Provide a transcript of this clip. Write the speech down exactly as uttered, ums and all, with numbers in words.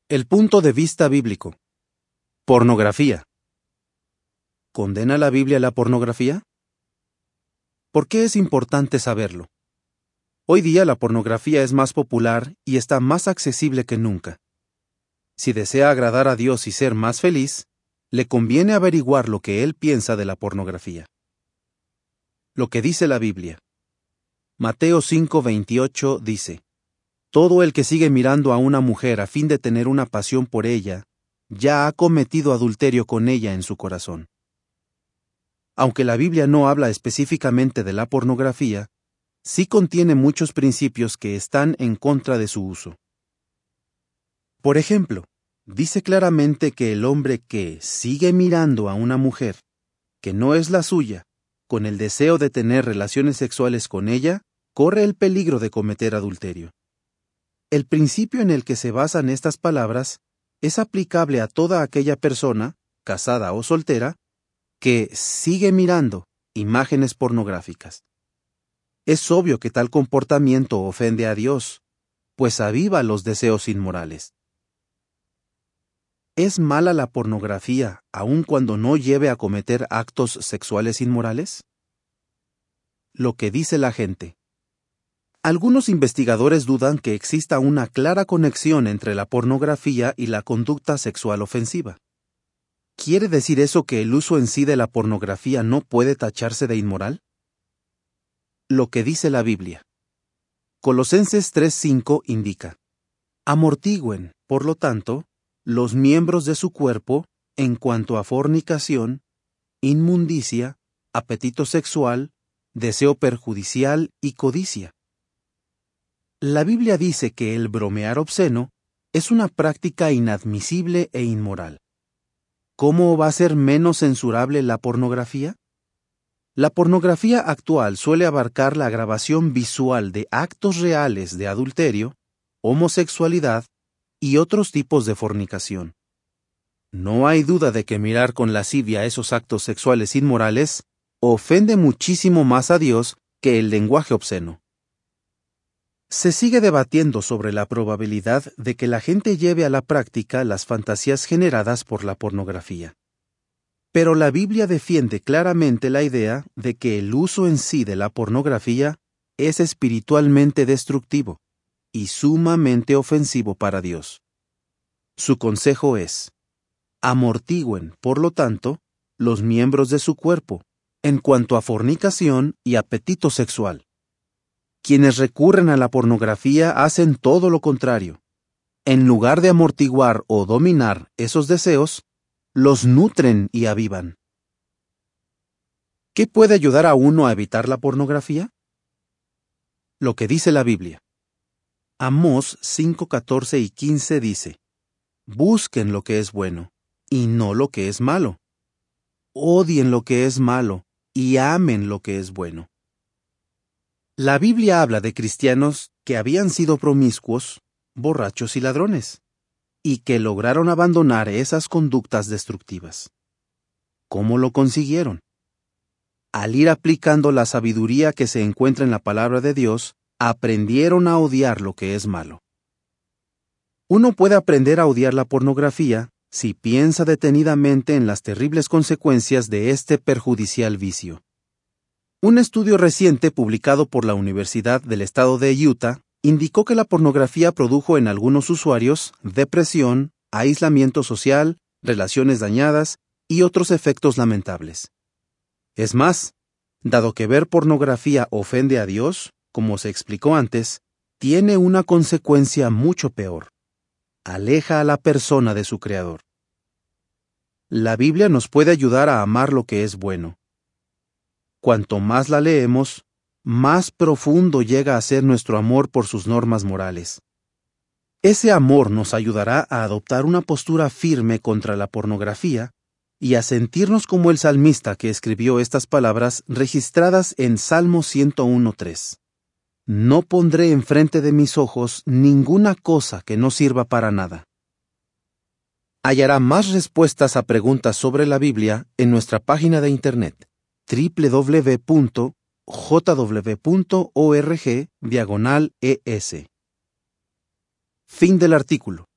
El punto de vista bíblico. Pornografía. ¿Condena la Biblia la pornografía? ¿Por qué es importante saberlo? Hoy día la pornografía es más popular y está más accesible que nunca. Si desea agradar a Dios y ser más feliz, le conviene averiguar lo que Él piensa de la pornografía. Lo que dice la Biblia. Mateo cinco veintiocho dice: Todo el que sigue mirando a una mujer a fin de tener una pasión por ella, ya ha cometido adulterio con ella en su corazón. Aunque la Biblia no habla específicamente de la pornografía, sí contiene muchos principios que están en contra de su uso. Por ejemplo, dice claramente que el hombre que sigue mirando a una mujer, que no es la suya, con el deseo de tener relaciones sexuales con ella, corre el peligro de cometer adulterio. El principio en el que se basan estas palabras es aplicable a toda aquella persona, casada o soltera, que sigue mirando imágenes pornográficas. Es obvio que tal comportamiento ofende a Dios, pues aviva los deseos inmorales. ¿Es mala la pornografía aun cuando no lleve a cometer actos sexuales inmorales? Lo que dice la gente. Algunos investigadores dudan que exista una clara conexión entre la pornografía y la conducta sexual ofensiva. ¿Quiere decir eso que el uso en sí de la pornografía no puede tacharse de inmoral? Lo que dice la Biblia. Colosenses tres cinco indica: Amortigüen, por lo tanto, los miembros de su cuerpo en cuanto a fornicación, inmundicia, apetito sexual, deseo perjudicial y codicia. La Biblia dice que el bromear obsceno es una práctica inadmisible e inmoral. ¿Cómo va a ser menos censurable la pornografía? La pornografía actual suele abarcar la grabación visual de actos reales de adulterio, homosexualidad y otros tipos de fornicación. No hay duda de que mirar con lascivia esos actos sexuales inmorales ofende muchísimo más a Dios que el lenguaje obsceno. Se sigue debatiendo sobre la probabilidad de que la gente lleve a la práctica las fantasías generadas por la pornografía. Pero la Biblia defiende claramente la idea de que el uso en sí de la pornografía es espiritualmente destructivo y sumamente ofensivo para Dios. Su consejo es: amortigüen, por lo tanto, los miembros de su cuerpo en cuanto a fornicación y apetito sexual. Quienes recurren a la pornografía hacen todo lo contrario. En lugar de amortiguar o dominar esos deseos, los nutren y avivan. ¿Qué puede ayudar a uno a evitar la pornografía? Lo que dice la Biblia. Amós cinco catorce y quince dice: Busquen lo que es bueno, y no lo que es malo. Odien lo que es malo, y amen lo que es bueno. La Biblia habla de cristianos que habían sido promiscuos, borrachos y ladrones, y que lograron abandonar esas conductas destructivas. ¿Cómo lo consiguieron? Al ir aplicando la sabiduría que se encuentra en la palabra de Dios, aprendieron a odiar lo que es malo. Uno puede aprender a odiar la pornografía si piensa detenidamente en las terribles consecuencias de este perjudicial vicio. Un estudio reciente publicado por la Universidad del Estado de Utah indicó que la pornografía produjo en algunos usuarios depresión, aislamiento social, relaciones dañadas y otros efectos lamentables. Es más, dado que ver pornografía ofende a Dios, como se explicó antes, tiene una consecuencia mucho peor. Aleja a la persona de su Creador. La Biblia nos puede ayudar a amar lo que es bueno. Cuanto más la leemos, más profundo llega a ser nuestro amor por sus normas morales. Ese amor nos ayudará a adoptar una postura firme contra la pornografía y a sentirnos como el salmista que escribió estas palabras registradas en Salmo ciento uno tres. No pondré enfrente de mis ojos ninguna cosa que no sirva para nada. Hallará más respuestas a preguntas sobre la Biblia en nuestra página de internet doble u doble u doble u punto j w punto org diagonal es. Fin del artículo.